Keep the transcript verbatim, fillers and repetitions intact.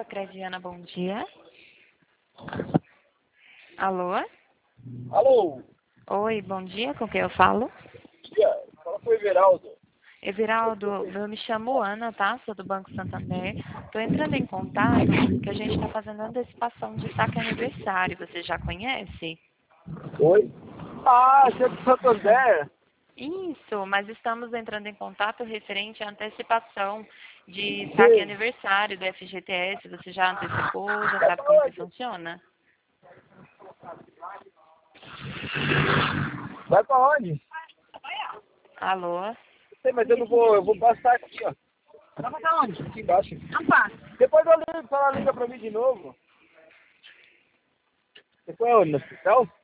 Crediana, bom dia. Alô? Alô? Oi, bom dia, com quem eu falo? Dia, fala com o Everaldo. Everaldo, eu me chamo Ana, tá? Sou do Banco Santander. Estou entrando em contato que a gente está fazendo antecipação de saque aniversário. Você já conhece? Oi? Ah, você é do Santander? Isso, mas estamos entrando em contato referente à antecipação de saque Sim. aniversário do F G T S. Você já antecipou? Já sabe como que funciona? Vai pra onde? Alô? Não sei, mas eu não vou, eu vou passar aqui, ó. Vai passar onde? Aqui embaixo. Não passa. Depois eu ligo, ela liga pra mim de novo. Você foi onde? No hospital?